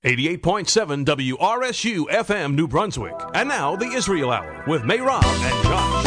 88.7 WRSU FM New Brunswick. And now the Israel Hour with Meirav and Josh.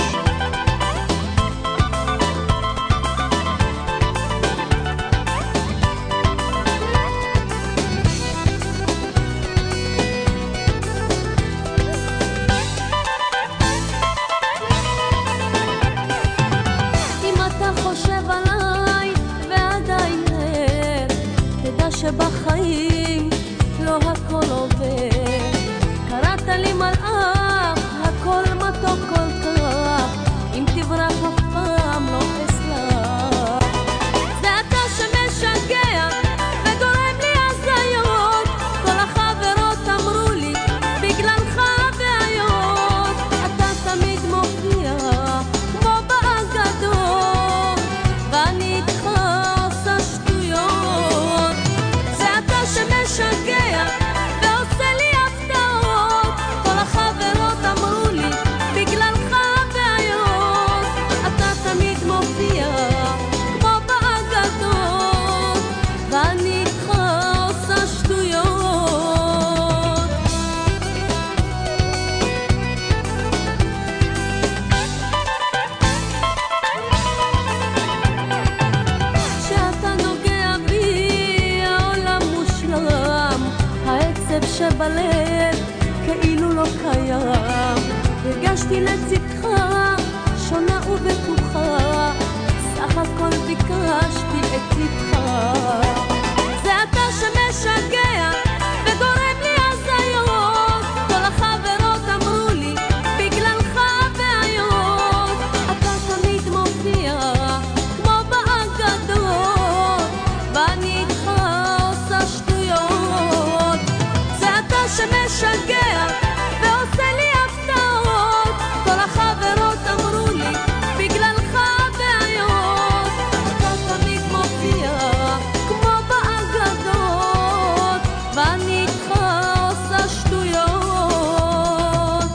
שבחיים לא הכל עובר, קראת לי מלאך, הכל מתוק כל כך, אם תברח אף פעם לא אסלח. זה אתה שמשגע וגורם לי הזיות, כל החברות אמרו לי בגללך בעיות, אתה תמיד מופיע כמו באגדות, ואני איתך עושה שטויות. שמשגע ועושה לי הפתעות, כל החברות אמרו לי בגללך בעיות, אתה תמיד מופיע כמו באגדות, ואני איתך עושה שטויות. שאתה נוגע בי העולם העצב שבלב כאילו לא קיים, הרגשתי לצדך שונה ובטוחה, סך הכל ביקשתי את ליבך. זה אתה שמשגע וגורם לי הזיות, כל החברות אמרו לי בגללך בעיות, אתה תמיד מופיע כמו באגדות, ואני איתך עושה שטויות. שמשגע ועושה לי הפתעות, כל החברות אמרו לי בגללך בעיות, אתה תמיד מופיע כמו באגדות, ואני איתך עושה שטויות.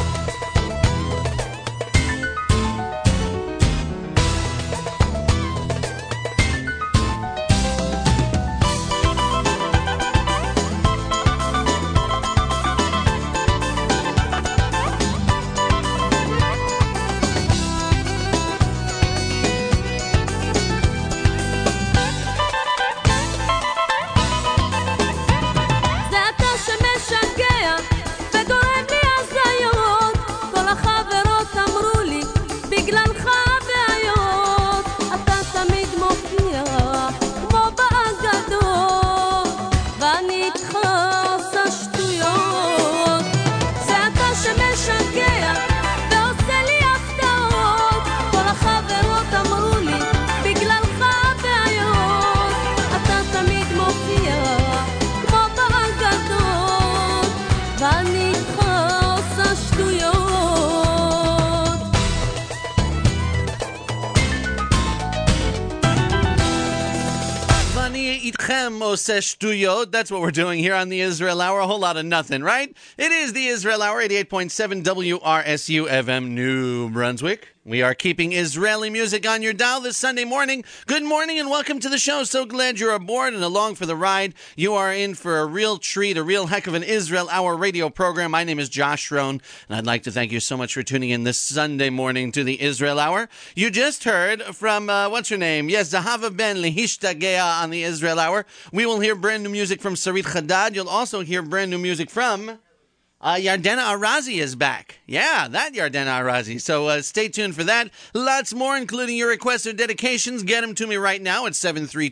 That's what we're doing here on the Israel Hour. A whole lot of nothing, right? It is the Israel Hour, 88.7 WRSU FM New Brunswick. We are keeping Israeli music on your dial this Sunday morning. Good morning and welcome to the show. So glad you're aboard and along for the ride. You are in for a real treat, a real heck of an Israel Hour radio program. My name is Josh Rohn, and I'd like to thank you so much for tuning in this Sunday morning to the Israel Hour. You just heard from, what's her name? Yes, Zahava Ben Lehishtagea on the Israel Hour. We will hear brand new music from Sarit Chadad. You'll also hear brand new music from... Yardena Arazi is back. Yeah, that Yardena Arazi. So stay tuned for that. Lots more, including your requests or dedications. Get them to me right now at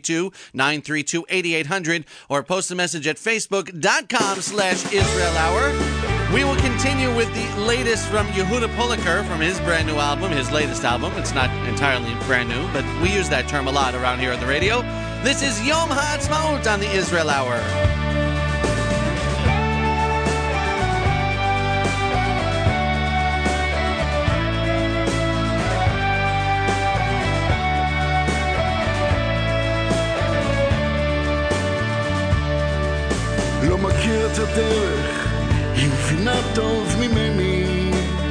732-932-8800 or post a message at facebook.com/Israel Hour. We will continue with the latest from Yehuda Polaker from his brand new album, his latest album. It's not entirely brand new, but we use that term a lot around here on the radio. This is Yom HaAtzmaut on the Israel Hour. לא מכיר את הדרך, היא מבינה טוב ממני.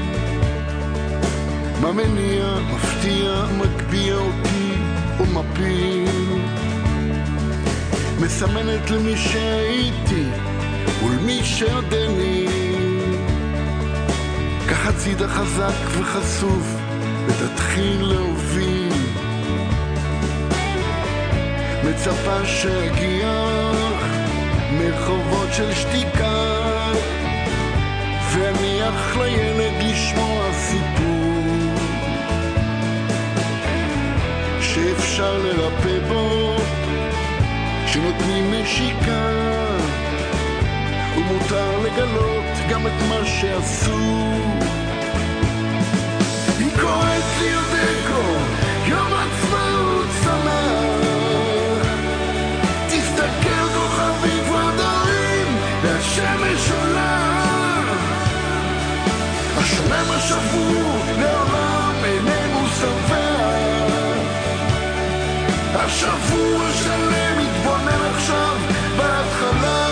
מה מניע, מפתיע, מגביע אותי ומפיל. מסמנת למי שהייתי, שעודני קח הצידה חזק וחשוף ותתחיל להוביל מצפה שהגיע מרחובות של שתיקה והניח לילד לשמוע סיפור שאפשר לרפא בו שנותנים נשיקה ומותר לגלות גם את מה שעשו היא קוראת לי יודקו יום עצמאות שמח תסתכל כוכבים ורדרים והשמש עולה השלם השבור לעולם איננו שבע השבוע שלם מתבונן עכשיו בהתחלה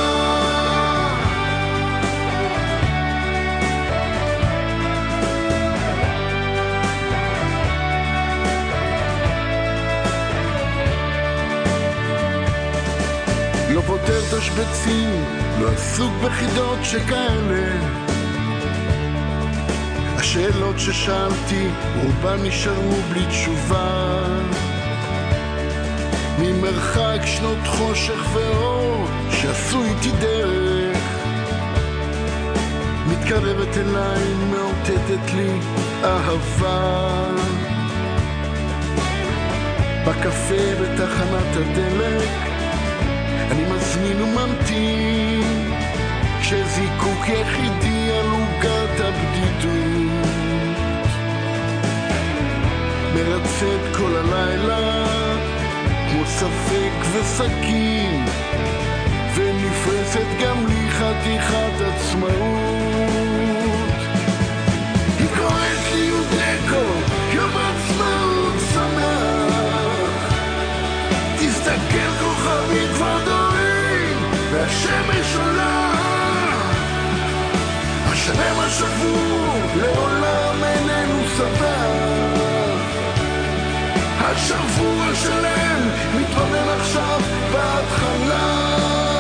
לא פותר תשבצים, לא עסוק בחידות שכאלה השאלות ששאלתי רובן נשארו בלי תשובה ממרחק שנות חושך ואור שעשו איתי דרך מתקרבת אליי מאותתת לי אהבה בקפה בתחנת הדלק אני מזמין וממתין כשזיקוק יחידי על עוגת הבדידות מרצת כל הלילה כמו ספק וסכין ונפרסת גם לי חתיכת עצמאות היא קוראת לי יודקו יום עצמאות שמח תסתכל כוכבים כבר דורים והשמש עולה השלם השבור לעולם איננו שבע השבוע שלם מתבונן עכשיו בהתחלה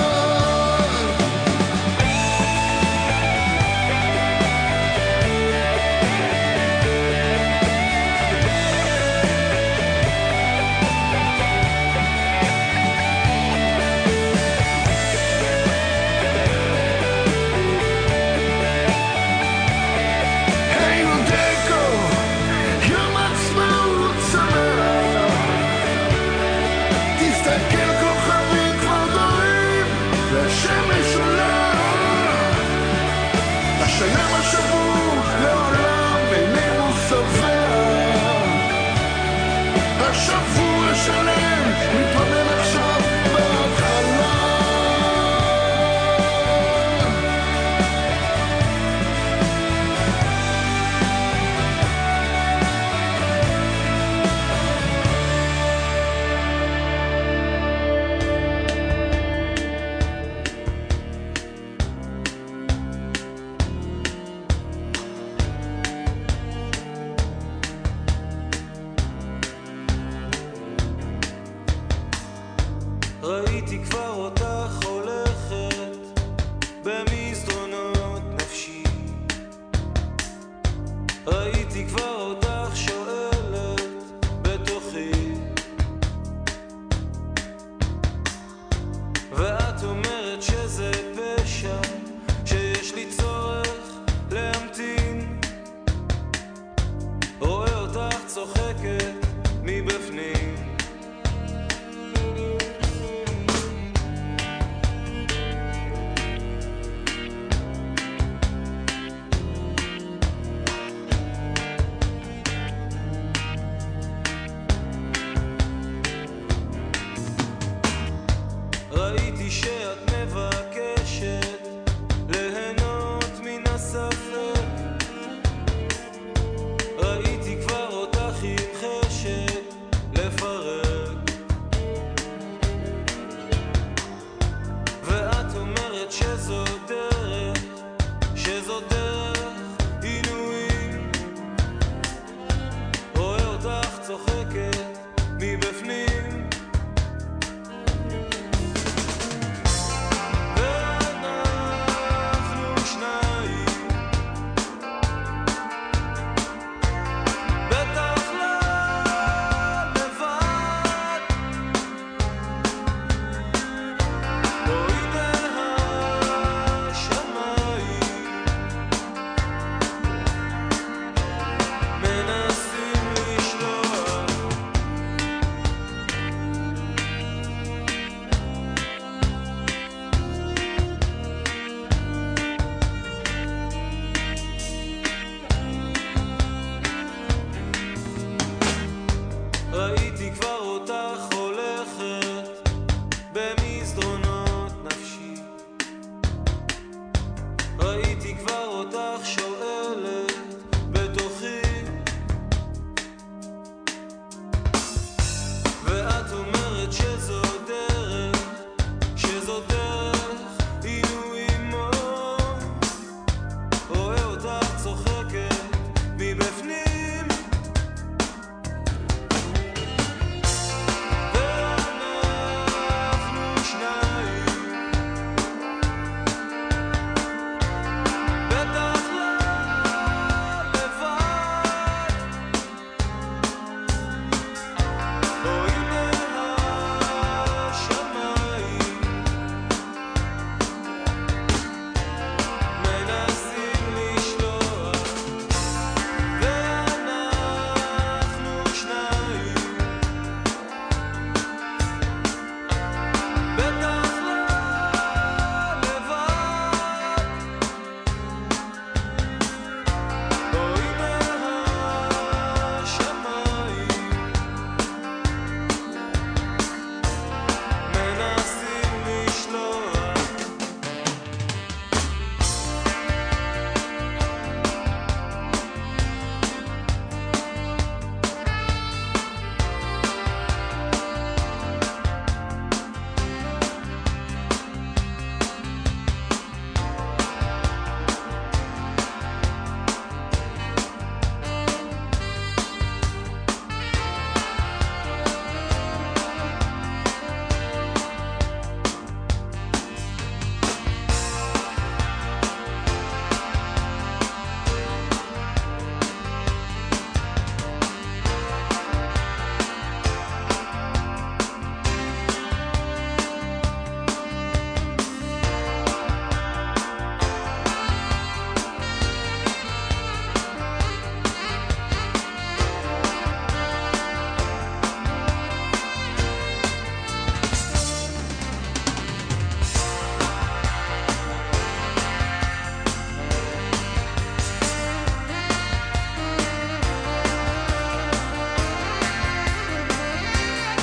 השלם השבור לעולם איננו שבע השבוע שלם מתבונן עכשיו בהתחלה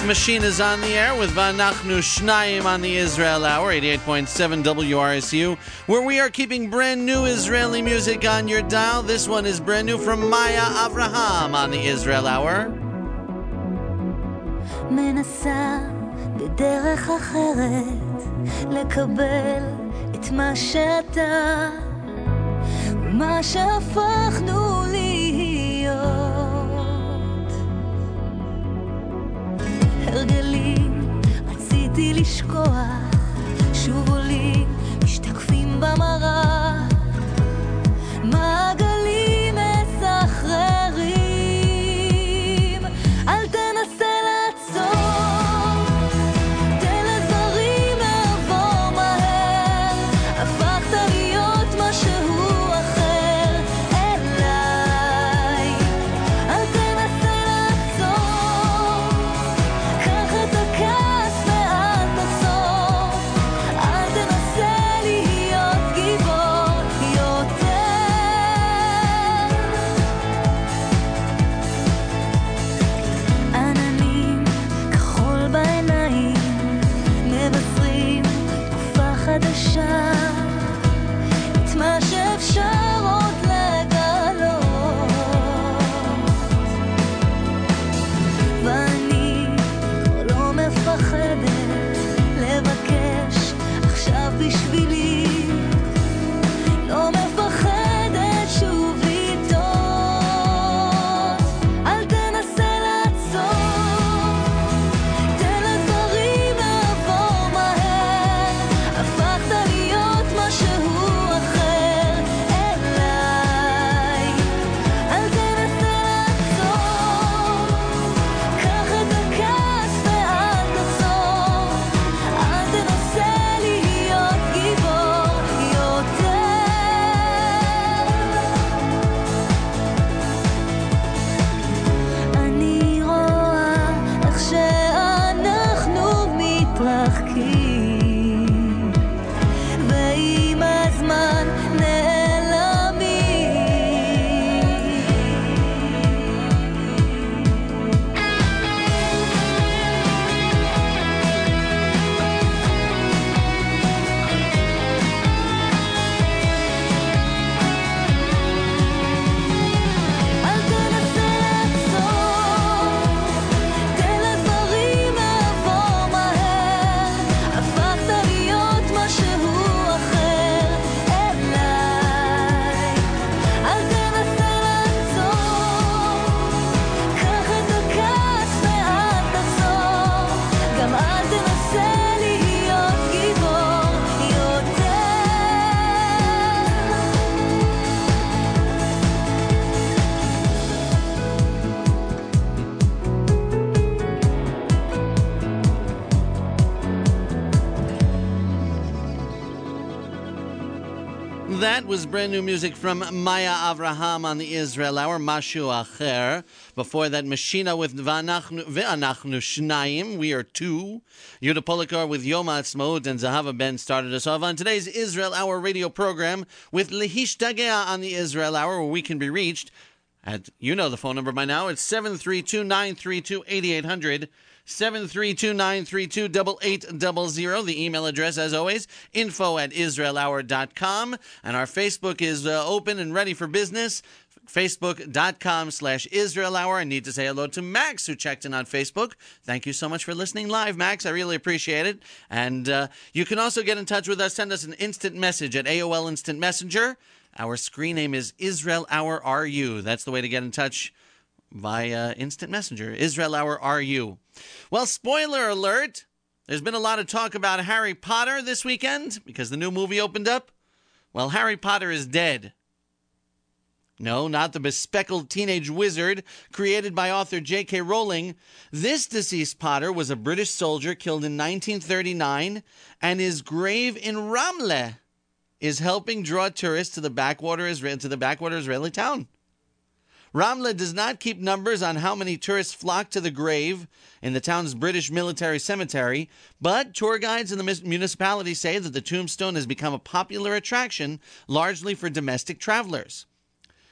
Machine is on the air with Vanachnu Shnayim on the Israel Hour, 88.7 WRSU, where we are keeping brand new Israeli music on your dial. This one is brand new from Maya Avraham on the Israel Hour. מנסה בדרך אחרת לקבל את מה שאתה ומה שהפכנו להיות. הרגלים רציתי לשכוח, שוב עולים משתקפים במראה, מעגלים מסחררים. אל תנסה לעצור, תן לדברים לעבור מהר. הפכת להיות משהו אחר אליי. אל תנסה לעצור, קח את הכעס ואל תחזור. אל תנסה להיות גיבור יותר. עננים כחול בעיניים מבשרים תקופה חדשה, את מה שאפשר עוד לגלות. ואני כבר לא מפחדת לבקש עכשיו בשבילי, לא מפחדת שוב לטעות. אל תנסה לעצור, תן לדברים לעבור מהר. הפכת להיות משהו אחר אליי. אל תנסה לעצור, קח את הכעס ואל תחזור. אל תנסה להיות גיבור יותר. אני רואה איך שאנחנו מתרחקים, ועם הזמן נעלמים. אל תנסה לעצור, תן לדברים לעבור מהר. הפכת להיות משהו אחר אליי. אל תנסה לעצור, קח את הכעס ואל תחזור. גם אל תנסה להיות גיבור יותר. That was brand new music from Maya Avraham on the Israel Hour, Mashu Acher. Before that, Machina with Ve'anachnu Shnayim, we are two. Yuda Polikar with Yom Ha'atzmaut, and Zahava Ben started us off on today's Israel Hour radio program with Lehishtagea on the Israel Hour, where we can be reached at, you know the phone number by now, it's 732-932-8800, 732-932-8800. The email address, as always, info@israelhour.com. And our Facebook is open and ready for business. Facebook.com/Israel Hour. I need to say hello to Max, who checked in on Facebook. Thank you so much for listening live, Max. I really appreciate it. And you can also get in touch with us. Send us an instant message at AOL Instant Messenger. Our screen name is Israel Hour RU. That's the way to get in touch via Instant Messenger. Israel Hour RU. Well, spoiler alert. There's been a lot of talk about Harry Potter this weekend because the new movie opened up. Well, Harry Potter is dead. No, not the bespectacled teenage wizard created by author J.K. Rowling. This deceased Potter was a British soldier killed in 1939, and his grave in Ramleh is helping draw tourists to the backwater Israeli town. Ramleh does not keep numbers on how many tourists flock to the grave in the town's British military cemetery, but tour guides in the municipality say that the tombstone has become a popular attraction, largely for domestic travelers.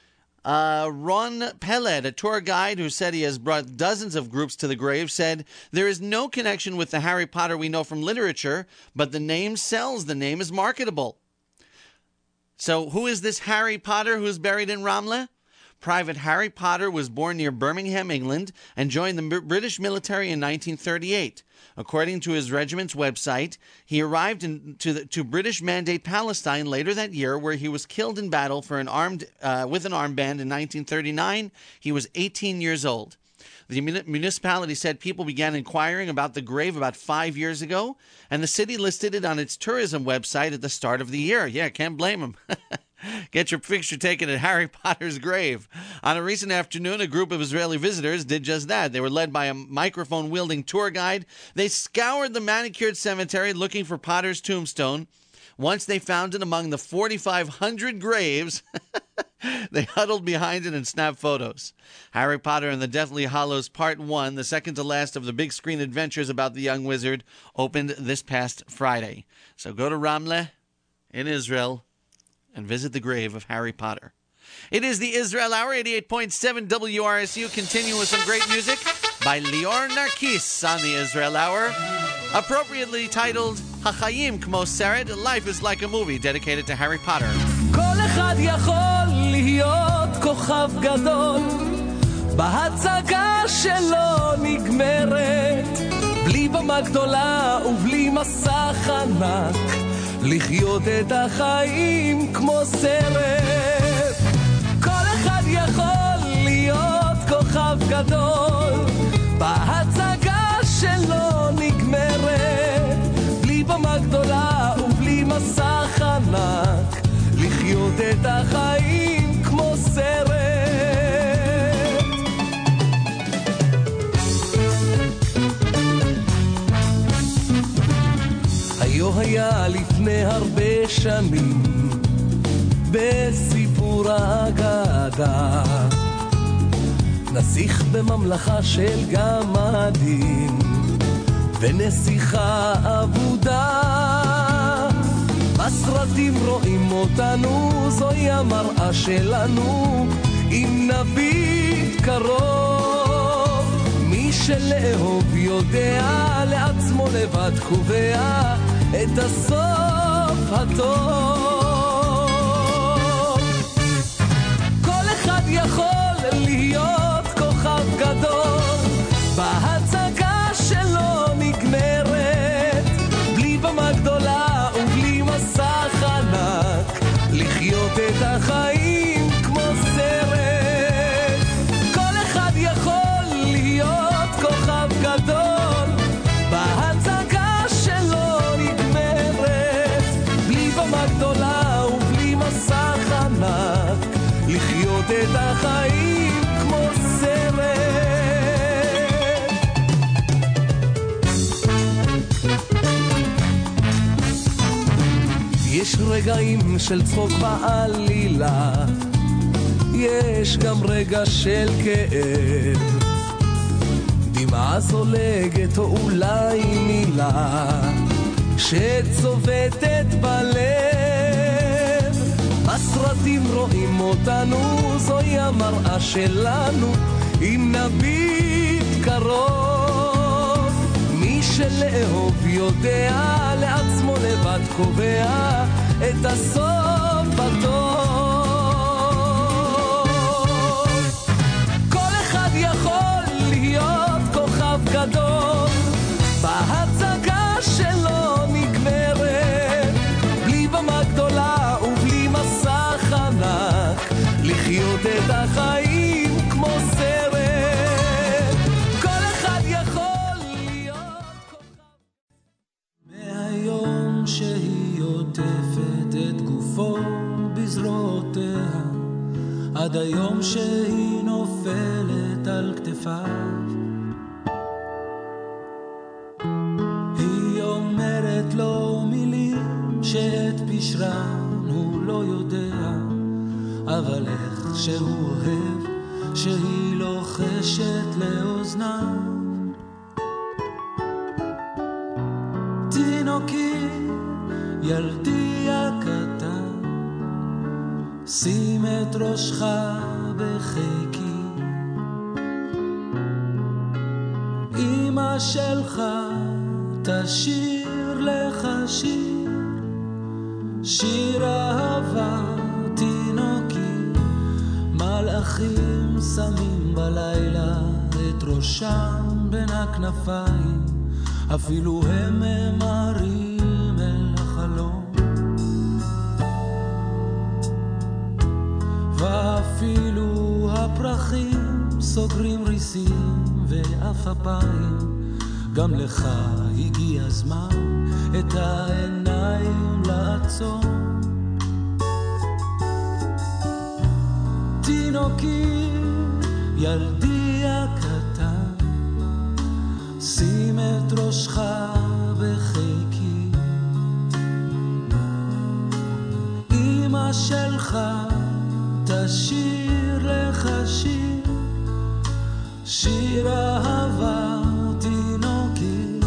Ron Peled, a tour guide who said he has brought dozens of groups to the grave, said, "There is no connection with the Harry Potter we know from literature, but the name sells. The name is marketable." So who is this Harry Potter who's buried in Ramleh? Private Harry Potter was born near Birmingham, England, and joined the British military in 1938. According to his regiment's website, he arrived to British Mandate Palestine later that year, where he was killed in battle with an armband in 1939. He was 18 years old. The municipality said people began inquiring about the grave about 5 years ago, and the city listed it on its tourism website at the start of the year. Yeah, can't blame them. Get your picture taken at Harry Potter's grave. On a recent afternoon, a group of Israeli visitors did just that. They were led by a microphone-wielding tour guide. They scoured the manicured cemetery looking for Potter's tombstone. Once they found it among the 4,500 graves, they huddled behind it and snapped photos. Harry Potter and the Deathly Hallows Part 1, the second to last of the big screen adventures about the young wizard, opened this past Friday. So go to Ramleh in Israel and visit the grave of Harry Potter. It is the Israel Hour, 88.7 WRSU. Continue with some great music by Lior Narkis on the Israel Hour, appropriately titled Hachayim Kmo Seret, Life is Like a Movie, dedicated to Harry Potter. כל אחד יכול להיות כוכב גדול בהצגה שלא נגמרת בלי במה גדולה ובלי מסך ענק לחיות את החיים כמו סרט כל אחד יכול להיות כוכב גדול בהצגה שלא נגמרת בלי במה גדולה ובלי מסך ענק לחיות את החיים כמו סרט היה לפני הרבה שנים בסיפור האגדה נסיך בממלכה של גמדים ונסיכה אבודה בסרטים רואים אותנו זוהי המראה שלנו אם נביט קרוב מי שלאהוב יודע לעצמו לבד קובע את הסוף הטוב כל אחד יכול להיות כוכב גדול בהצגה שלא נגמרת בלי במה גדולה ובלי מסך ענק לחיות את החיים כמו סרט כל אחד יכול להיות כוכב גדול בהצגה שלא גדולה ובלי מסך ענק לחיות את החיים כמו סרט יש רגעים של צחוק ועלילה יש גם רגע של כאב דמעה זולגת או אולי מילה שצובטת בלב בסרטים רואים אותנו זוהי המראה שלנו אם נביט קרוב מי שלאהוב יודע לעצמו לבד קובע את הסוף הטוב כל אחד יכול להיות כוכב גדול בהצגה שלו נגמרת בלי במה גדולה ובלי מסך ענק לחיות את החיים כמו סרט כל אחד יכול להיות כוכב מהיום שהיא עוטפת את גופו בזרועותיה עד היום שהיא נופלת על כתפיו לו מילים שאת פשרן הוא לא יודע אבל איך שהוא אוהב שהיא לוחשת לאוזניו תינוקי ילדי הקטן שים את ראשך בחיקי, אמא שלך תשיר לך שיר, שיר אהבה תינוקי. מלאכים שמים בלילה את ראשם בין הכנפיים, אפילו הם ממהרים אל החלום, ואפילו הפרחים סוגרים ריסים ואף אפיים. גם לך הגיע הזמן את העיניים לעצור. תינוקי, ילדי הקטן, שים את ראשך בחיקי, אמא שלך תשיר לך שיר, שיר אהבה תינוקי.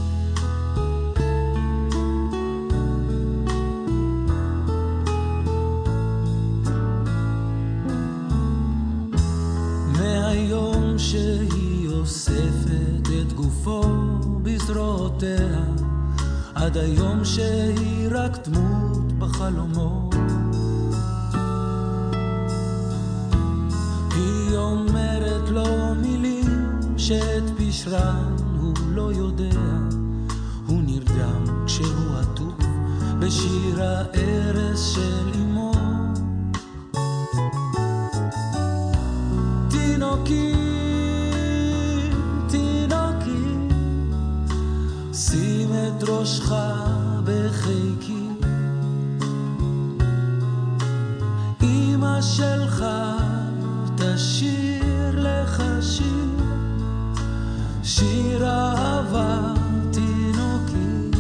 מהיום שהיא אוספת את גופו בזרועותיה, עד היום שהיא רק דמות בחלומות, היא אומרת לו מילים שאת פשרן הוא לא יודע, הוא נרדם כשהוא עטוף בשיר הארס של אמו. תינוקי, תינוקי, שים את ראשך בחיקי, אמא שלך תשיר לך שיר, שיר אהבה תינוקי.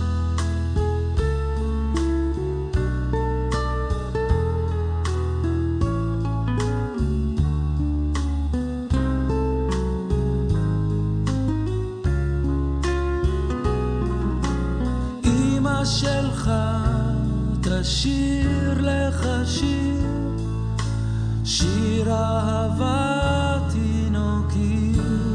אמא שלך תשיר לך שיר, שיר אהבה תינוקי.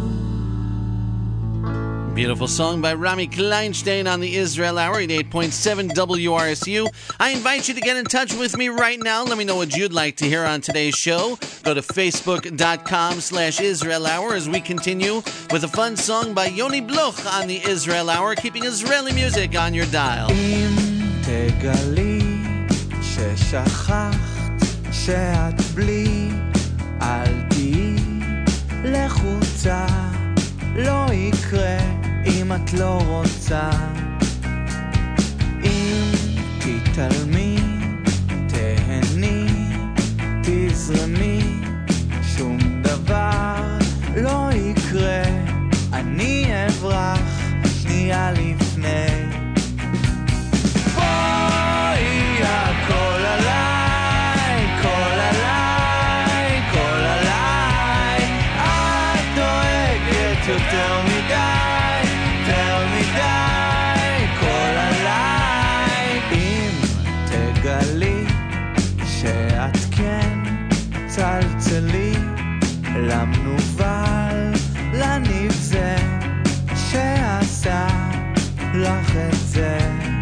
Beautiful song by Rami Kleinstein on the Israel Hour at 88.7 WRSU. I invite you to get in touch with me right now. Let me know what you'd like to hear on today's show. Go to facebook.com/Israel Hour as we continue with a fun song by Yoni Bloch on the Israel Hour, keeping Israeli music on your dial. אם תגלי ששכחת שאת בלי, אל תהי לחוצה, לא יקרה אם את לא רוצה. אם תתעלמי, תהני, תזרמי, שום דבר לא יקרה, אני אברח שנייה לפני. בואי הכל עליי, כל עליי, כל עליי, את דואגת יותר מדי, יותר מדי, כל עליי. אם תגלי שאת כן צלצלי למנובל, לנבזה שעשה לך את זה.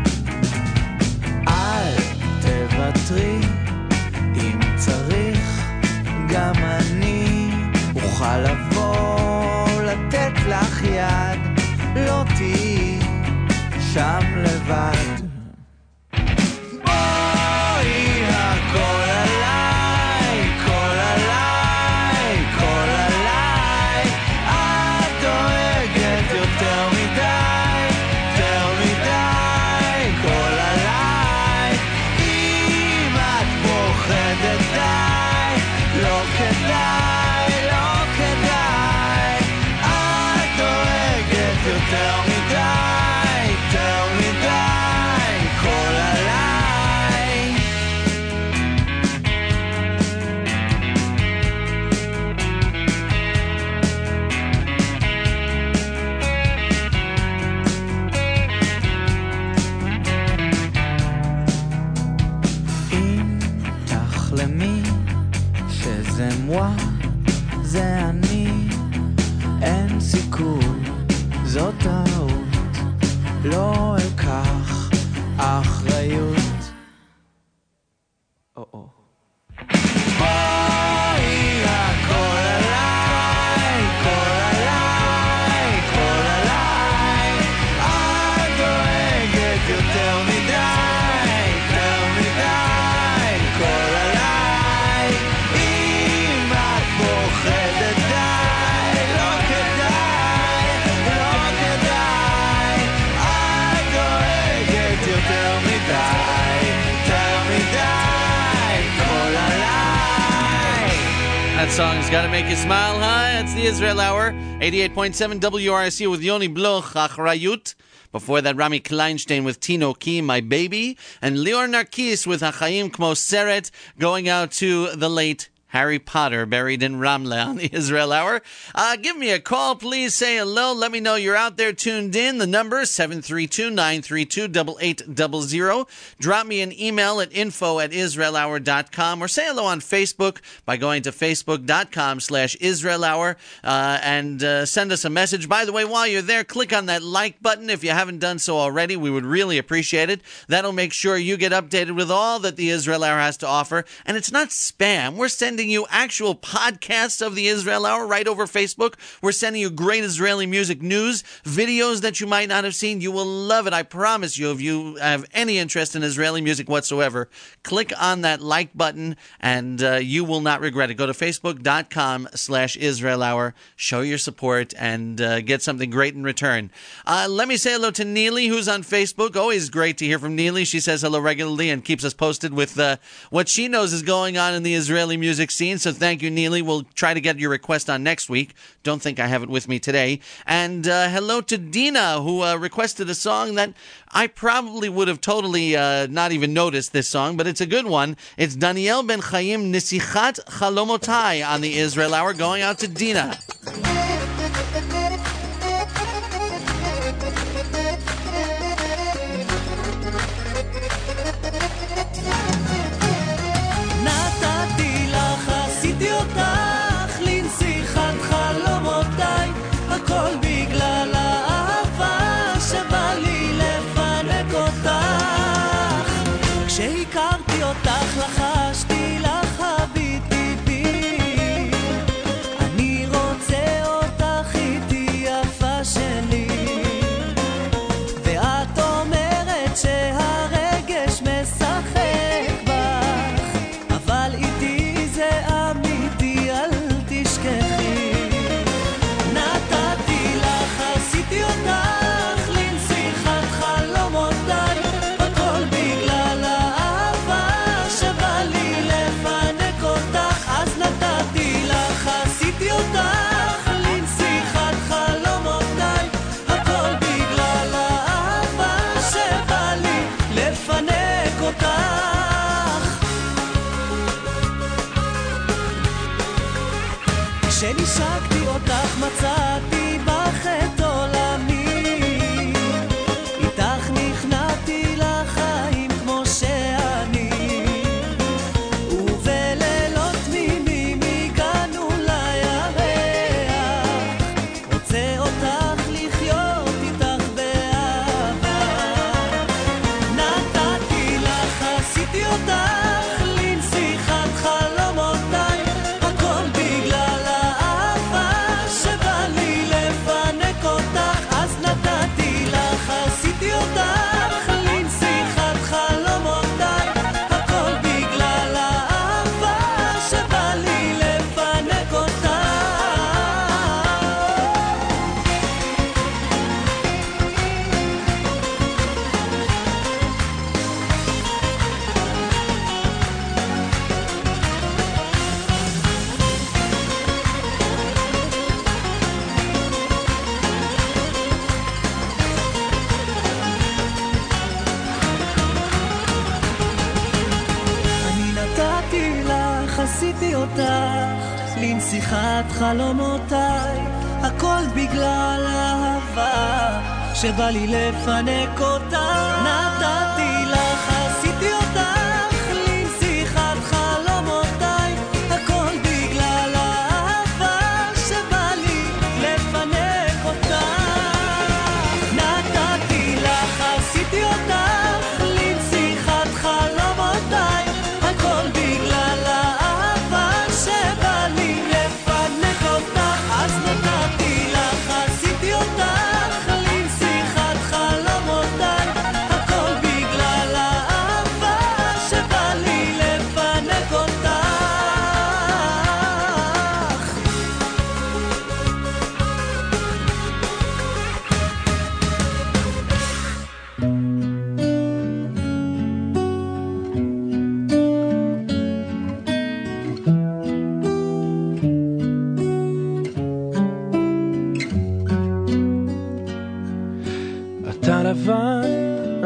אל תוותרי, אם צריך גם אני אוכל לבוא לתת לך יד, לא תהי שם לבד. בואי הכל עליי, כל עליי, כל עליי, את דואגת יותר מדי, יותר מדי, כל עליי. אם את פוחדת די, לא כדאי, לא כדאי, את דואגת יותר מדי, יותר מדי. זה moi, זה אני, אין סיכוי, זאת טעות, לא אקח אחריות. או בואי הכל עליי, כל עליי, כל עליי, את דואגת יותר מדי, כל עליי, אם את פוחדת די, לא כדאי, את דואגת יותר מדי, That song's got to make you smile, huh? It's the Israel Hour, 88.7 WRSU with Yoni Bloch, Achrayut. Before that, Rami Kleinstein with Tinoki, My Baby. And Lior Narkis with Hachaim Kmo Seret, going out to the late Harry Potter, buried in Ramle on the Israel Hour. Give me a call, please. Say hello. Let me know you're out there tuned in. The number is 732-932-8800. Drop me an email at info@israelhour.com or say hello on Facebook by going to facebook.com/IsraelHour and send us a message. By the way, while you're there, click on that like button if you haven't done so already. We would really appreciate it. That'll make sure you get updated with all that the Israel Hour has to offer. And it's not spam. We're sending you actual podcasts of the Israel Hour right over Facebook. We're sending you great Israeli music news, videos that you might not have seen. You will love it. I promise you, if you have any interest in Israeli music whatsoever, click on that like button and you will not regret it. Go to facebook.com/Israel Hour, show your support and get something great in return. Let me say hello to Neely, who's on Facebook. Always great to hear from Neely. She says hello regularly and keeps us posted with what she knows is going on in the Israeli music scene. So thank you, Neely. We'll try to get your request on next week. Don't think I have it with me today. And hello to Dina, who requested a song that I probably would have totally not even noticed this song, but it's a good one. It's Daniel Ben Chaim, Nisichat Chalomotai on the Israel Hour, going out to Dina. כשנשקתי אותך מצאתי בך את עולמי, איתך נכנעתי לחיים כמו שאני, ובלילות תמימים הגענו לירח, רוצה אותך לחיות איתך באהבה, נתתי לך, עשיתי אותך לנסיכת חלומותיי, הכל בגלל שבא לי לפנק אותך, אז נתתי לך, עשיתי אותך לנסיכת חלומותיי, הכל בגלל האהבה שבא לי לפנק אותך. אני נתתי לך, עשיתי אותך לנסיכת חלומותיי, הכל בגלל אהבה שבא לי לפנק אותך, נתתי לך, עשיתי אותך לנסיכת חלומותיי, הכל בגלל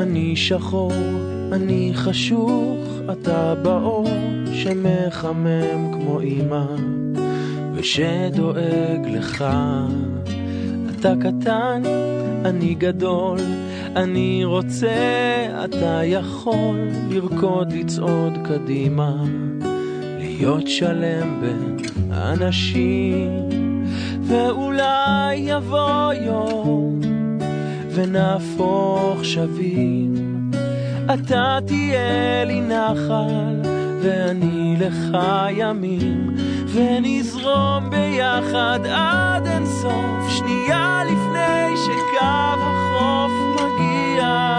אני שחור, אני חשוך, אתה באור שמחמם כמו אמא ושדואג לך. אתה קטן, אני גדול, אני רוצה, אתה יכול לרקוד, לצעוד קדימה, להיות שלם בין אנשים. ואולי יבוא יום ונהפוך שווים, אתה תהיה לי נחל ואני לך ימים, ונזרום ביחד עד אין סוף, שנייה לפני שקו החוף מגיע,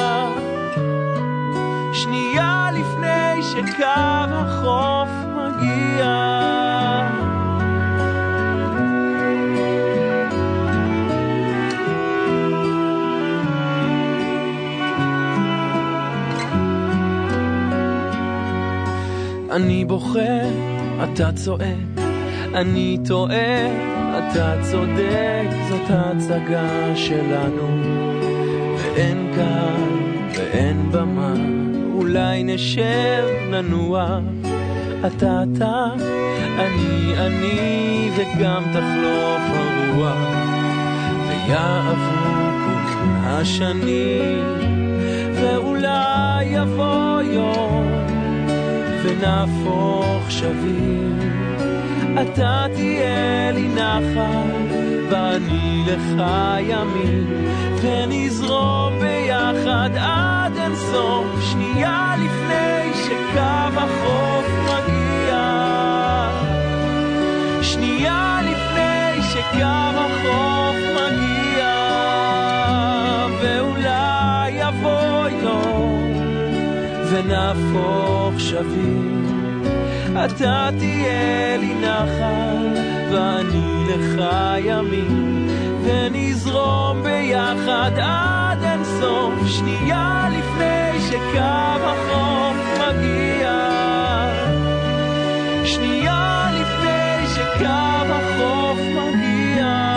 שנייה לפני שקו החוף מגיע. אני בוכה, אתה צועק, אני טועה, אתה צודק, זאת הצגה שלנו, ואין קהל ואין במה, אולי נשב, ננוע, אתה, אני, וגם תחלוף הרוח, ויעברו כל השנים, ואולי יבוא יום, ונהפוך שווים, אתה תהיה לי נחל ואני לך ימים, ונזרום ביחד עד אין סוף, שנייה לפני שקו החוף מגיע, שנייה לפני שקו החוף מגיע, ואולי יבוא יום ונהפוך שווים, אתה תהיה לי נחל ואני לך ימים, ונזרום ביחד עד אין סוף, שנייה לפני שקו החוף מגיע, שנייה לפני שקו החוף מגיע.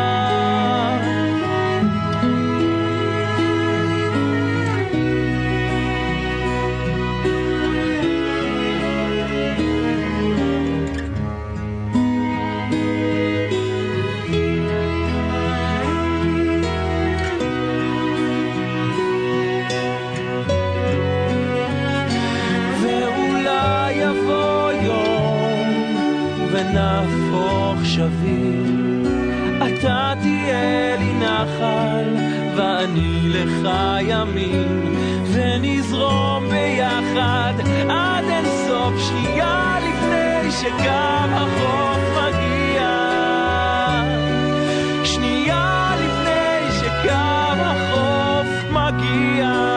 ונהפוך שווים, אתה תהיה לי נחל ואני לך ימים, ונזרום ביחד עד אין סוף, שנייה לפני שקו החוף מגיע, שנייה לפני שקו החוף מגיע.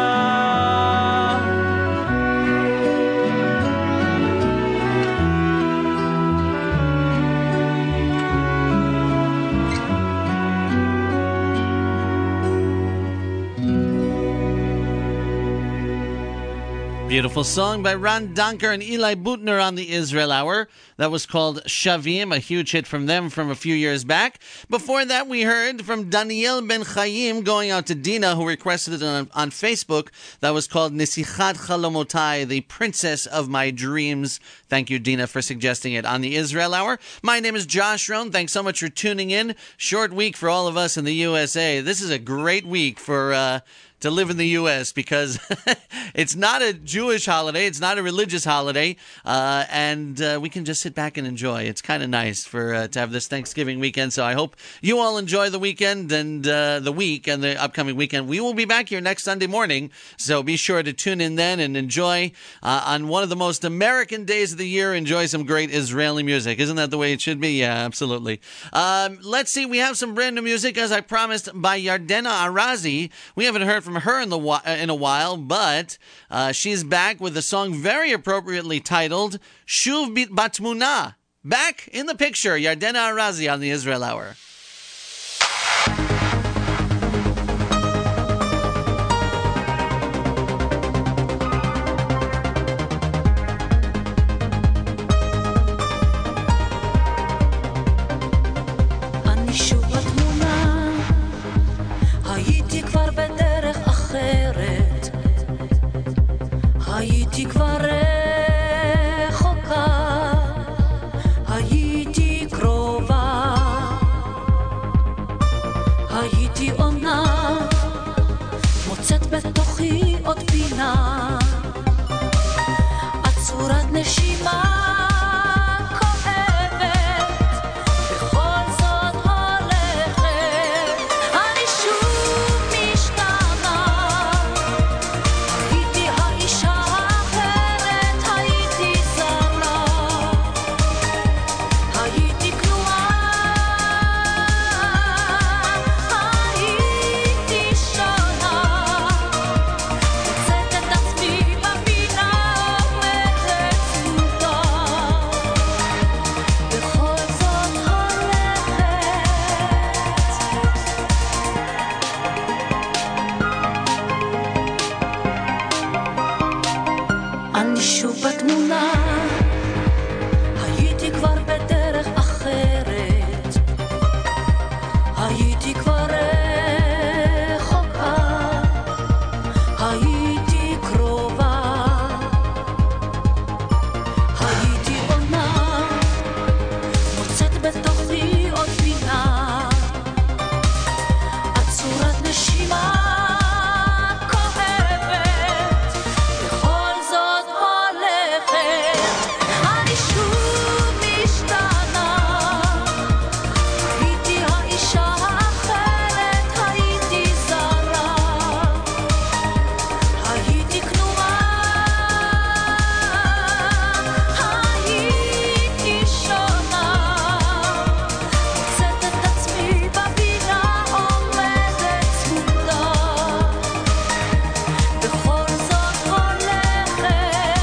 Beautiful song by Ron Donker and Eli Butner on the Israel Hour. That was called Shavim, a huge hit from them from a few years back. Before that, we heard from Daniel Ben Chaim, going out to Dina, who requested it on Facebook. That was called Nesichat Chalomotai, the Princess of My Dreams. Thank you, Dina, for suggesting it on the Israel Hour. My name is Josh Rohn. Thanks so much for tuning in. Short week for all of us in the USA. This is a great week for to live in the U.S. because it's not a Jewish holiday, it's not a religious holiday, and we can just sit back and enjoy. It's kind of nice for to have this Thanksgiving weekend, so I hope you all enjoy the weekend and the week and the upcoming weekend. We will be back here next Sunday morning, so be sure to tune in then and enjoy on one of the most American days of the year, enjoy some great Israeli music. Isn't that the way it should be? Yeah, absolutely. Let's see, we have some brand new music, as I promised, by Yardena Arazi. We haven't heard from her in a while, but she's back with a song very appropriately titled Shuv Batmuna. Back in the picture, Yardena Arazi on the Israel Hour. אני שוב בתמונה, הייתי כבר בדרך אחרת, עונה, הייתי כבר בדרך אחרת, הייתי כבר רחוקה, הייתי קרובה, הייתי עונה, מוצאת בתוכי עוד פינה, עצורת נשימה כואבת, בכל זאת הולכת, אני שוב משתנה, הייתי האישה האחרת, הייתי זרה, הייתי כנועה, הייתי שונה, מוצאת את עצמי בפינה עומדת צמודה, בכל זאת הולכת.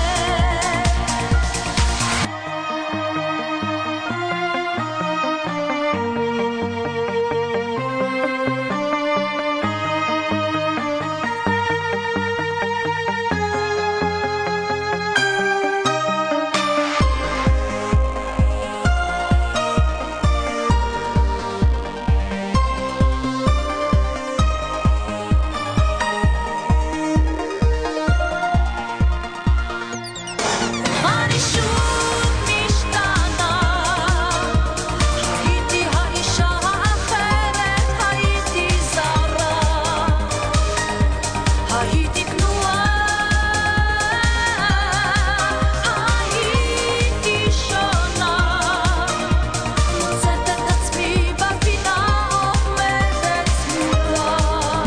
אני שוב משתנה, הייתי האישה האחרת, הייתי זרה, הייתי כנועה, הייתי שונה, מוצאת את עצמי בפינה עומדת צמודה,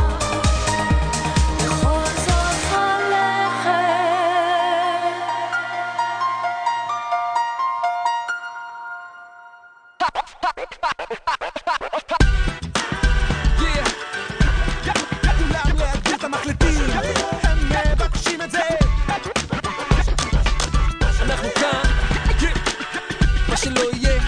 בכל זאת הולכת. כולם להגביר את המקלטים, הם מבקשים את זה. אנחנו כאן, מה שלא יהיה.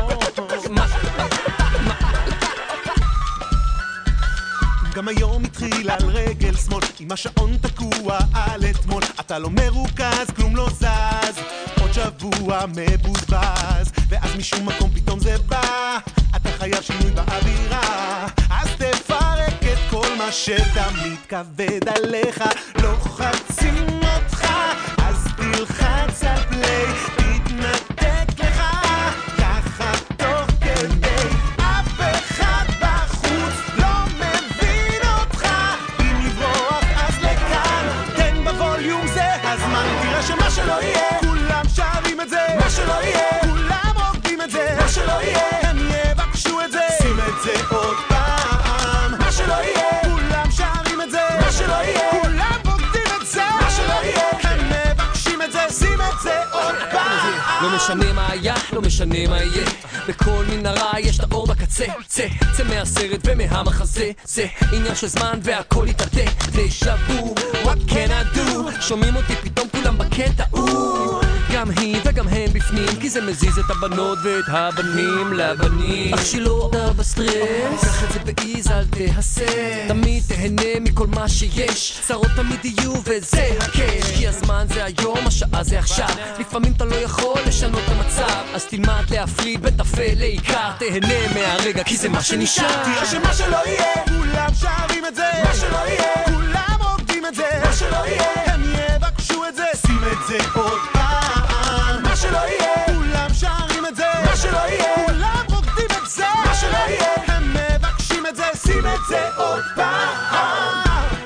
גם היום התחיל על רגל שמאל, עם השעון תקוע על אתמול, אתה לא מרוכז, כלום לא זז, עוד שבוע מבוזבז, ואז משום מקום פתאום זה בא, אתה חייב שינוי באווירה, אז תפרק את כל מה שתמיד כבד עליך, לוחצים אותך, אז תלחץ על פליי, תתנתק לך, ככה תוך כדי, אף אחד בחוץ לא מבין אותך, אם לברוח אז לכאן, תן בווליום זה הזמן, תראה שמה שלא יהיה, כולם שרים את זה, מה שלא יהיה, כולם רוקדים את זה, מה שלא יהיה, הם יבקשו את זה, שים את זה עוד פעם, מה שלא יהיה, כולם שרים את זה, מה שלא יהיה, כולם רוקדים את זה, מה שלא יהיה, הם מבקשים את זה, שים את זה עוד פעם. לא משנה מה היה, לא משנה מה יהיה, בכל מנהרה יש את האור בקצה, צא מהסרט ומהמחזה, זה עניין של זמן והכל יתעתה, תשבו, what can I do, שומעים אותי פתאום כולם בקטע, גם היא וגם הם בפנים, כי זה מזיז את הבנות ואת הבנים לבנים, אך שלא אתה בסטרס, קח את זה באיז אל תהסס, תמיד תהנה מכל מה שיש, צרות תמיד יהיו וזה הקש, כי הזמן זה היום, השעה זה עכשיו, לפעמים אתה לא יכול לשנות את המצב, אז תלמד להפריד בין טפל לעיקר, תהנה מהרגע כי זה מה שנשאר, תראה שמה שלא יהיה, כולם שרים את זה, מה שלא יהיה, כולם רוקדים את זה, מה שלא יהיה, הם יבקשו את זה, שים את זה עוד פעם, מה שלא יהיה, כולם שרים את זה, מה שלא יהיה, כולם רוקדים את זה, מה שלא יהיה, הם מבקשים את זה, שים את זה עוד פעם,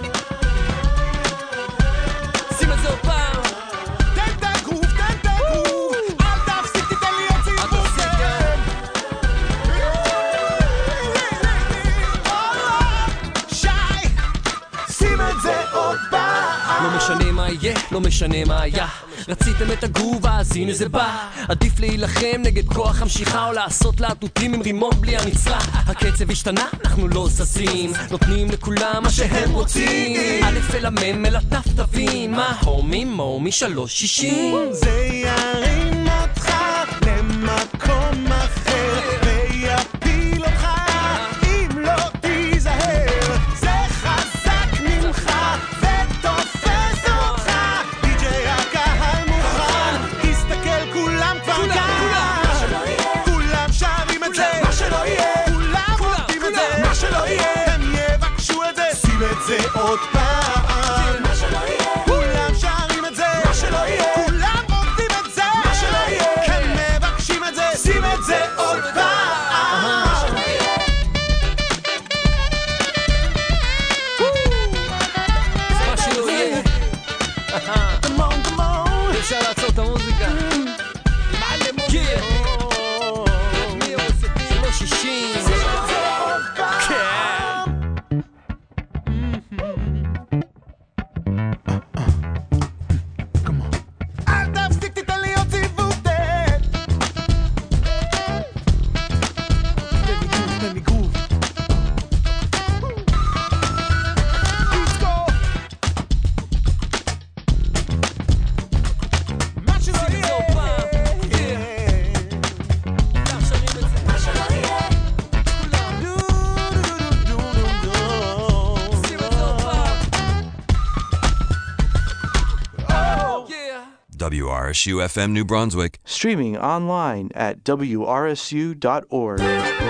שים את זה עוד פעם, תן את הגרוב, תן את הגרוב, אל תפסיק, תיתן לי עוד סיפור סרט, שי, שים את זה עוד פעם, לא משנה מה יהיה, לא משנה מה היה, רציתם את הגרוב אז הנה זה בא, עדיף להילחם נגד כוח המשיכה או לעשות להטוטים עם רימון בלי המצרה, הקצב השתנה, אנחנו לא זזים, נותנים לכולם מה שהם רוצים, א' אל המם אל התף תבין, מה הומי 360, זה ירים אותך למקום אחר ויפיל אותך אם לא תיזהר, זה חזק ממך ותופס אותך, די.ג'יי הקהל מוכן, עוד פעם. מה שלא יהיה, כולם שרים את זה, מה שלא יהיה, כולם רוצים את זה, מה שלא יהיה, כן מבקשים את זה, שים את זה עוד פעם. מה שלא יהיה, מה שלא יהיה. אפשר לעצור את המוזיקה. מי עושה 360? אל תפסיק, תיתן לי עוד סיבוב, תן לי גרוב. דיסקו. מה שלא שים את זה עוד פעם. כולם שרים את זה. מה שלא יהיה. כולם. שים את זה עוד פעם. Yeah. WRSU FM New Brunswick. Streaming online at wrsu.org.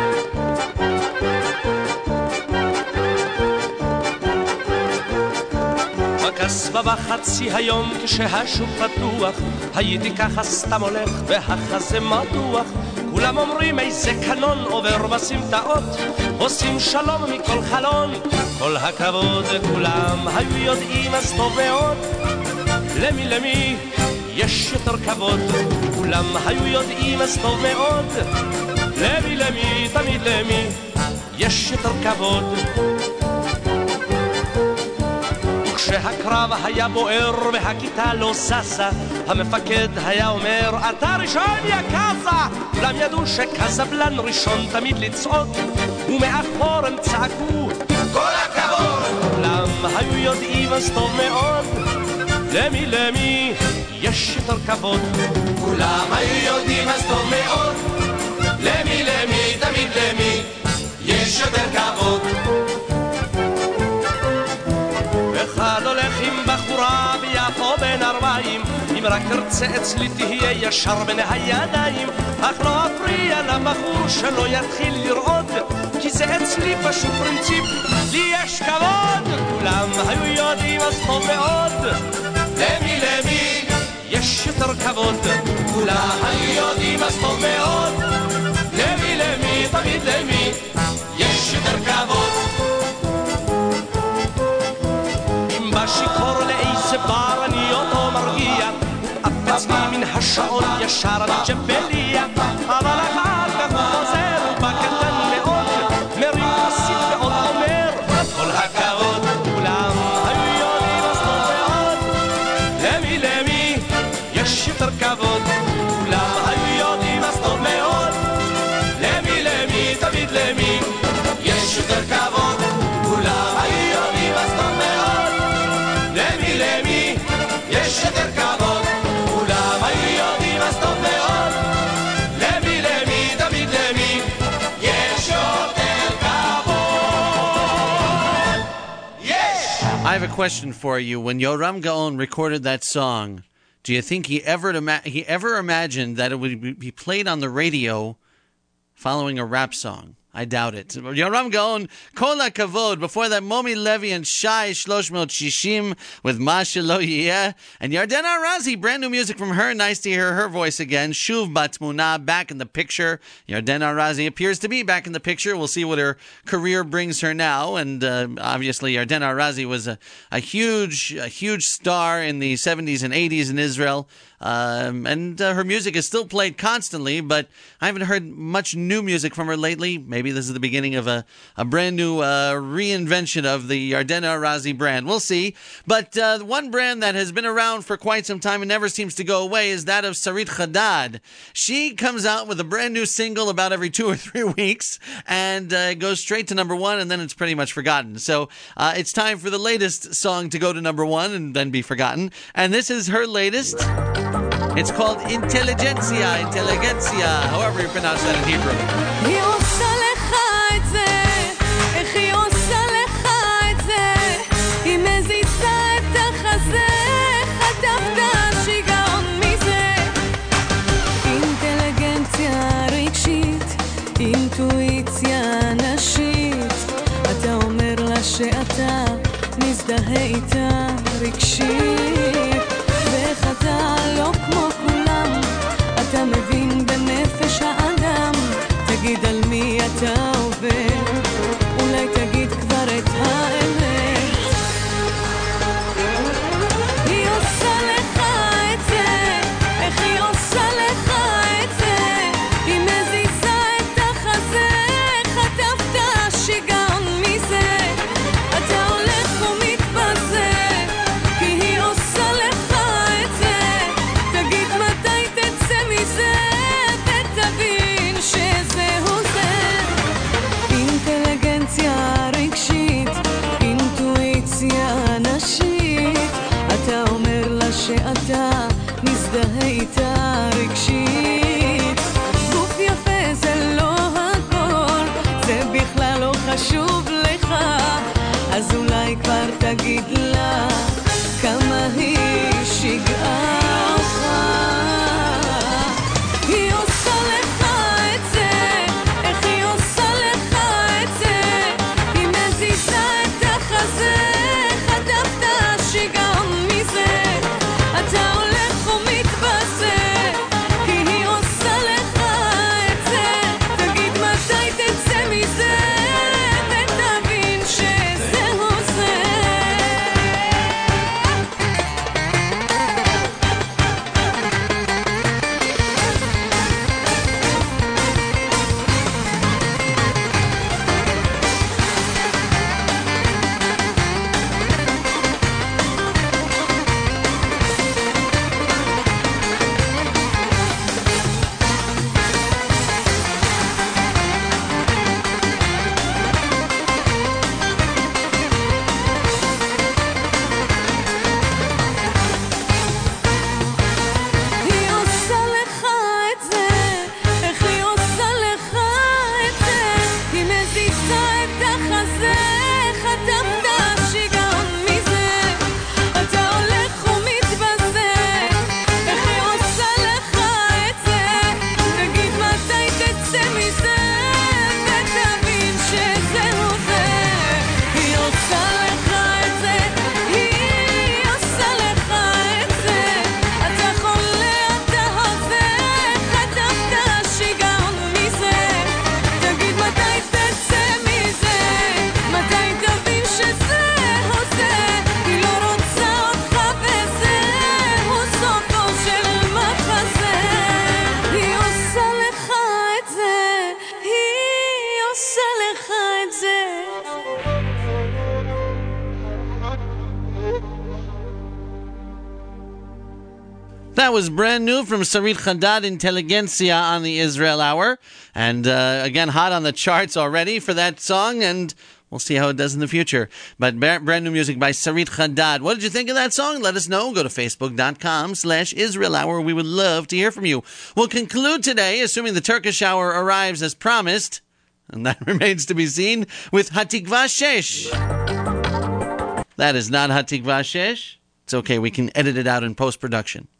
בקסבה בחצי היום כשהשוק פתוח, הייתי ככה סתם הולך והחזה מתוח. כולם אומרים איזה קנון עובר בסמטאות, עושים שלום מכל חלון. כל הכבוד כולם היו יודעים אז טוב מאוד, למי יש יותר כבוד. כולם היו יודעים אז טוב מאוד, למי תמיד למי יש יותר כבוד. כשהקרב היה בוער והכיתה לא ססה, המפקד היה אומר אתה ראשון יא קאזה. כולם ידעו שקזבלן ראשון תמיד לצעוד, ומאחור הם צעקו כל הכבוד. כולם היו יודעים אז טוב מאוד, למי יש יותר כבוד. כולם היו יודעים אז טוב מאוד, למי תמיד למי יש יותר כבוד. אחד הולך עם בחורה ביפו בן 40, אם רק תרצה אצלי תהיה ישר בין הידיים, אך לא אפריע לבחור שלא יתחיל לראות, כי זה אצלי פשוט פרינציפ, לי יש כבוד. כולם היו יודעים אז טוב מאוד, למי יש יותר כבוד. כולם היו יודעים אז טוב מאוד, למי תמיד למי יש יותר כבוד. בשיכור לאיזה בר אני אותו מרגיע, אפץ לי מן השעון ישר לג'בליה, אבל אחר כך הוא חוזר בקטן מאוד, מרים כוסית ועוד אומר כל הכבוד. כולם היו יודעים אז טוב מאוד, למי יש יותר כבוד. כולם היו יודעים אז טוב מאוד, למי תמיד למי יש יותר כבוד. כולם היו יודעים אז טוב מאוד, למי יש יותר כבוד. כולם היו יודעים אז טוב מאוד, למי תמיד למי יש יותר כבוד. יש. I have a question for you. When Yoram Gaon recorded that song, do you think he ever imagined that it would be played on the radio following a rap song? I doubt it. Yoram Gaon, Kol HaKavod. Before that, Momi Levy and Shai 360 with Ma Shelo Yeh. And Yardena Arazi, brand new music from her. Nice to hear her voice again. Shuv Batmuna, back in the picture. Yardena Arazi appears to be back in the picture. We'll see what her career brings her now. And obviously, Yardena Arazi was a huge star in the 70s and 80s in Israel. And her music is still played constantly, but I haven't heard much new music from her lately. Maybe this is the beginning of a brand new reinvention of the Yardena Arazi brand. We'll see. But one brand that has been around for quite some time and never seems to go away is that of Sarit Chadad. She comes out with a brand new single about every 2 or 3 weeks and goes straight to number 1, and then it's pretty much forgotten. So it's time for the latest song to go to number 1 and then be forgotten. And this is her latest. It's called Intelligentsia, however you pronounce that in Hebrew. היא עושה לך את זה, איך היא עושה לך את זה, היא מזיזה את החזה, חטפת שיגעון מזה. אינטליגנציה רגשית, אינטואיציה נשית, אתה אומר לה שאתה מזדהה מזדהה איתה רגשית, ואיך אתה לא כמו כולם, אתה מבין בנפש האדם, תגיד על מי אתה עובד, אולי תגיד כבר את האמת. היא עושה לך את זה, איך היא עושה לך את זה, היא מזיזה את החזה, חטפת שיגעון מזה, אתה הולך ומתבזה, כי היא עושה לך את זה, תגיד מתי תצא מזה, ותבין שזהו זה. אינטליגנציה רגשית, אינטואיציה נשית, אתה אומר לה שאתה מזדהה איתה רגשית, גוף יפה זה לא הכל, זה בכלל לא חשוב לך, אז אולי כבר תגיד לה כמה היא שיגעה אותך. היא עושה לך את זה, איך היא עושה לך את זה, היא מזיזה את החזה, חטפת שיגעון מזה, אתה הולך ומתבזה, כי היא עושה לך את זה, תגיד מתי תצא מזה, ותבין שזהו זה. היא עושה לך את זה, איך היא עושה לך את זה, היא מזיזה את החזה, חטפת שיגעון מזה, אתה הולך ומתבזה, איך היא עושה לך את זה, תגיד מתי תצא מזה, ותבין שזהו זה. היא עושה לך את זה, היא עושה לך את זה, אתה חולה, אתה הוזה, חטפת שיגעון מזה, תגיד מתי תצא מזה, מתי תבין שזהו זה, היא לא רוצה אותך וזהו סופו של מחזה. היא עושה לך את זה, היא עושה לך את זה. That was brand new from Sarit Chadad, Intelligentsia, on the Israel Hour. And again, hot on the charts already for that song, and we'll see how it does in the future. But brand new music by Sarit Chadad. What did you think of that song? Let us know. Go to facebook.com/Israel Hour. We would love to hear from you. We'll conclude today, assuming the Turkish hour arrives as promised, and that remains to be seen, with Hatikva Shesh. That is not Hatikva Shesh. It's okay. We can edit it out in post-production.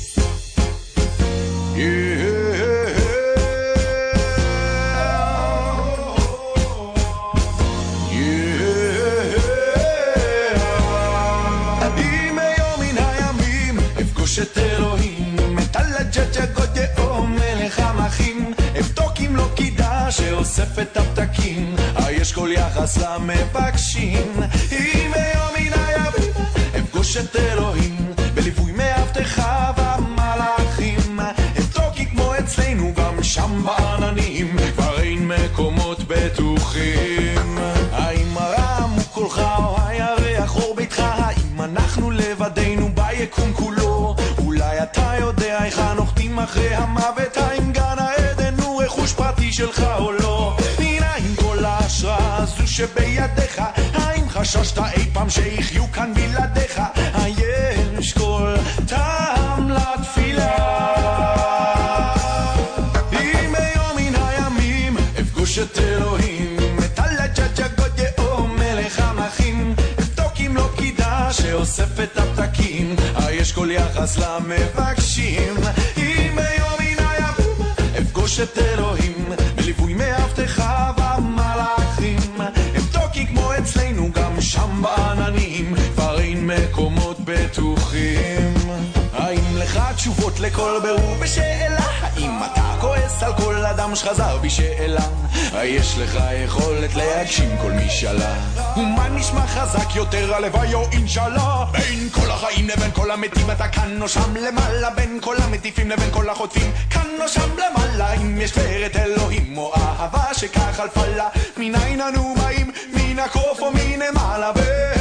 את אלוהים, את הלג'ג'גות יאום מלך המחים, אבדוק אם לא כדאי שאוסף את הפתקים, יש כל יחס למבקשים. אם היום מן הימים אפגוש את אלוהים, בליווי מאבטחה והמלאכים, אבדוק כמו אצלנו גם שם בעננים, כבר אין מקומות בטוחים. האם הרם הוא קולך או הירח אור ביתך, האם אנחנו לבדנו ביקום כולו, אולי אתה יודע איך הנוחתים אחרי המוות, האם גן העדן הוא רכוש פרטי שלך או לא, מנין כל ההשראה הזו שבידיך, האם חששת אי פעם שיחיו כאן בלעדיך, יש כל טעם לתפילה. אם היום מן הימים אפגוש את אלוהים, את הלג'ג'גות יאום מלך המחים, אבדוק אם לא כדאי שאוסף את הפתקים, יש כל יחס למבקשים. אם היום מן הימים אפגוש את אלוהים, בליווי מאבטחה והמלאכים, אבדוק כמו אצלנו גם שם בעננים, למקומות בטוחים. האם לך תשובות לכל ברור בשאלה? האם אתה כועס על כל אדם שחזר בשאלה? יש לך יכולת להגשים כל משאלה? ומה נשמע חזק יותר הלוואי או אינשאללה? בין כל החיים לבין כל המתים אתה כאן או שם למעלה, בין כל המטיפים לבין כל החוטפים כאן או שם למעלה. אם יש גברת אלוהים או אהבה שכך חלפה לה, מניין אנו באים? מן הקוף או מנמעלה?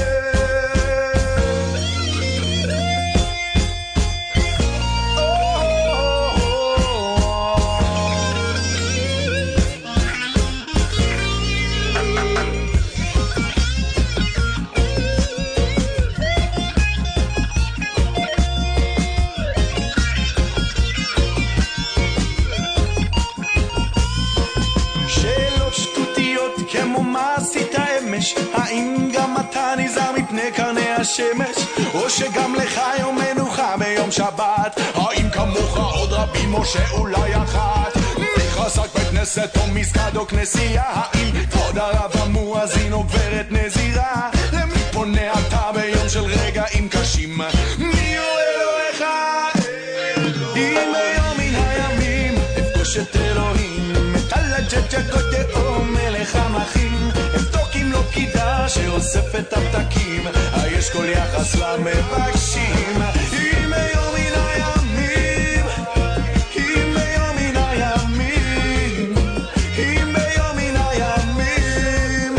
האם גם אתה נזהר מפני קרני השמש, או שגם לך יום מנוחה ביום שבת? האם כמוך עוד רבים או שאולי אחת? מי חזק בית כנסת או מסגד או כנסייה? האם כבוד הרב המואזין או גברת נזירה? למי פונה אתה ביום של רגעים קשים? מי הוא אלוהיך? אם ביום מן הימים אפגוש את אלוהים, את הלג'ג'גודאו מלך המחים, לא פקידה שאוספת הפתקים, יש כל יחס למבקשים. אם ביום מן הימים, אם ביום מן הימים, אם ביום מן הימים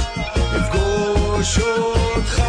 אפגוש אותך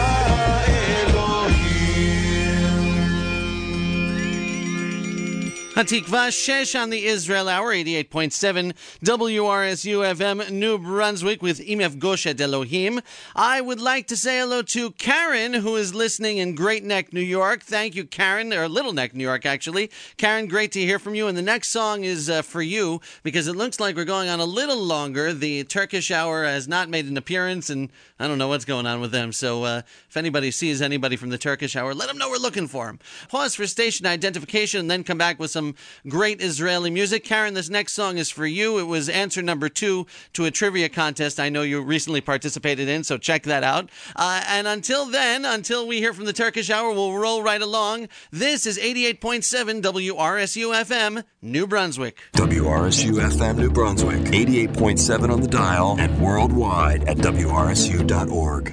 Hatikva 6 on the Israel Hour, 88.7 WRSU FM, New Brunswick, with Imef Goshet Elohim. I would like to say hello to Karen, who is listening in Great Neck, New York. Thank you, Karen, or Little Neck, New York, actually. Karen, great to hear from you. And the next song is for you, because it looks like we're going on a little longer. The Turkish Hour has not made an appearance, and I don't know what's going on with them. So if anybody sees anybody from the Turkish Hour, let them know we're looking for them. Pause for station identification, and then come back with some great Israeli music. Karen, this next song is for you. It was answer number 2 to a trivia contest I know you recently participated in, so check that out. And until then, until we hear from the Turkish Hour, we'll roll right along. This is 88.7 WRSU FM, New Brunswick. WRSU FM, New Brunswick. 88.7 on the dial and worldwide at WRSU.org.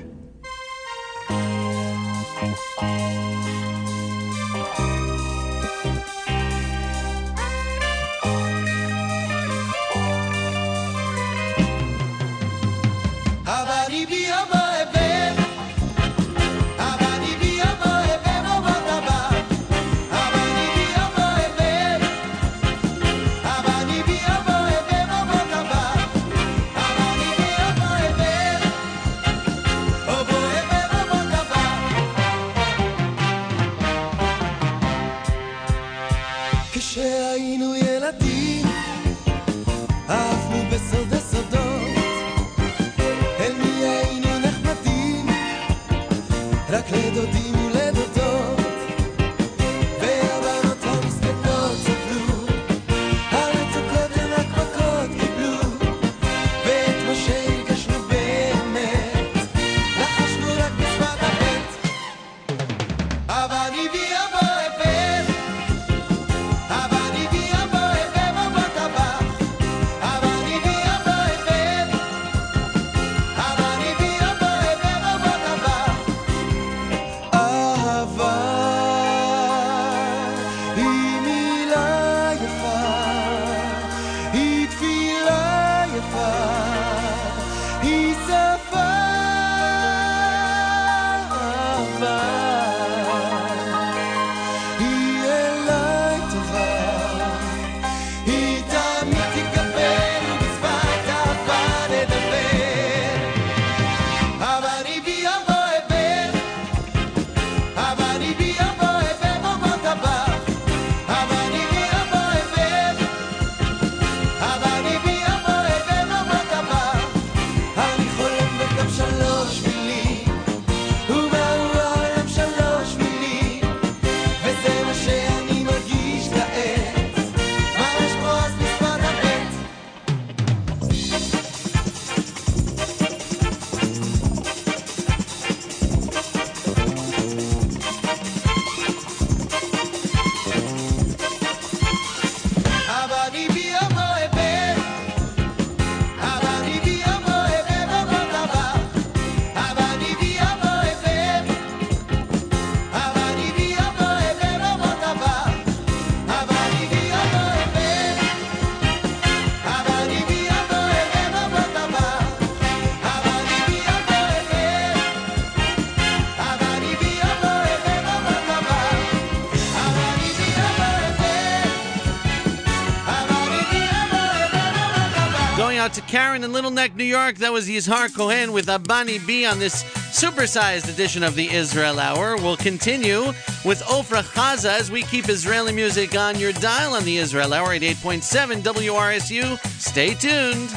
out to Karen in Little Neck, New York. That was Yizhar Cohen with Abani B on this supersized edition of the Israel Hour. We'll continue with Ofra Chaza as we keep Israeli music on your dial on the Israel Hour, 88.7 WRSU. Stay tuned.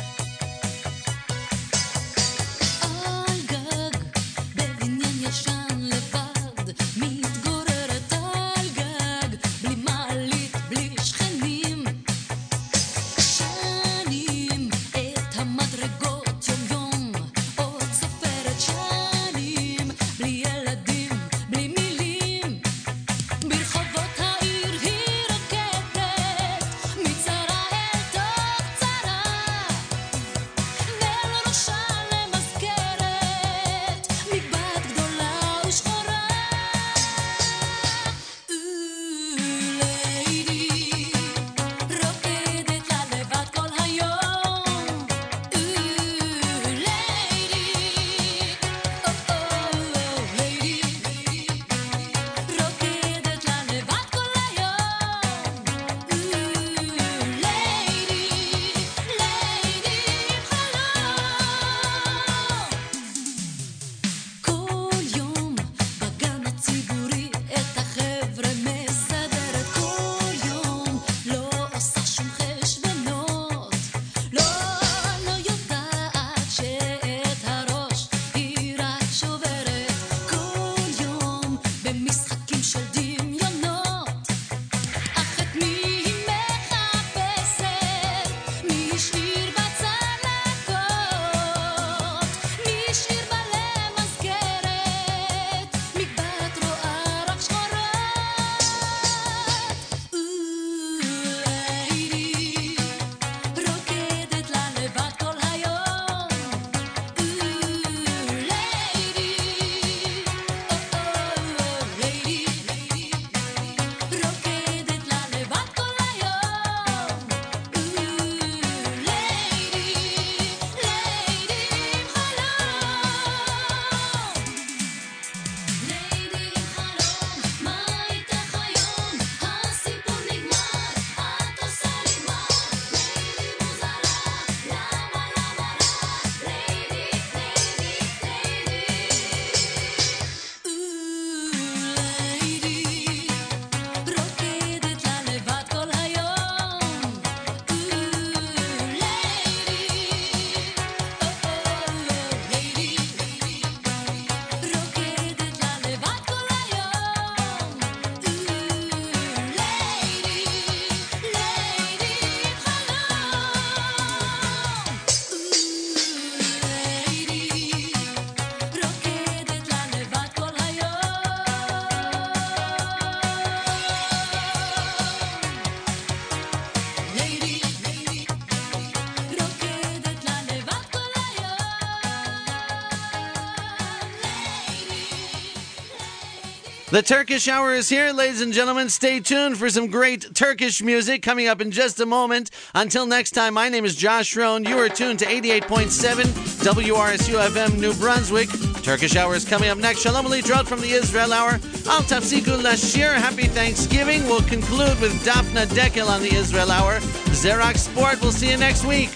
The Turkish Hour is here, ladies and gentlemen. Stay tuned for some great Turkish music coming up in just a moment. Until next time, my name is Josh Rohn. You are tuned to 88.7 WRSU FM New Brunswick. Turkish Hour is coming up next. Shalom Aleichem from the Israel Hour. Al Tafsiku Lashir. Happy Thanksgiving. We'll conclude with Daphna Dekel on the Israel Hour. Zerak Sport. We'll see you next week.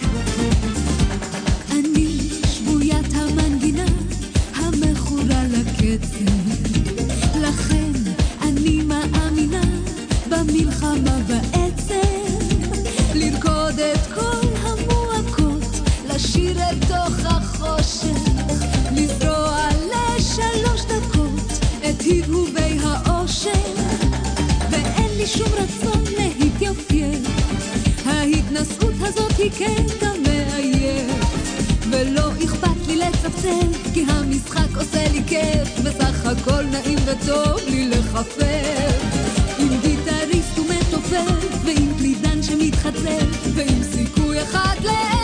לכן אני מאמינה במלחמה בעצם לרקוד את כל המועקות לשיר אל תוך החושך לזרוע לשלוש דקות את הבהובי האושר ואין לי שום רצון להתייפייף ההתנסות הזאת היא קטע מאייף ולא אכפת לי לצפצף כי המשחק עושה לי כיף בסך הכל נעים וטוב לי לחפף עם גיטריסט ומתופף ועם קלידן שמתחצף ועם סיכוי אחד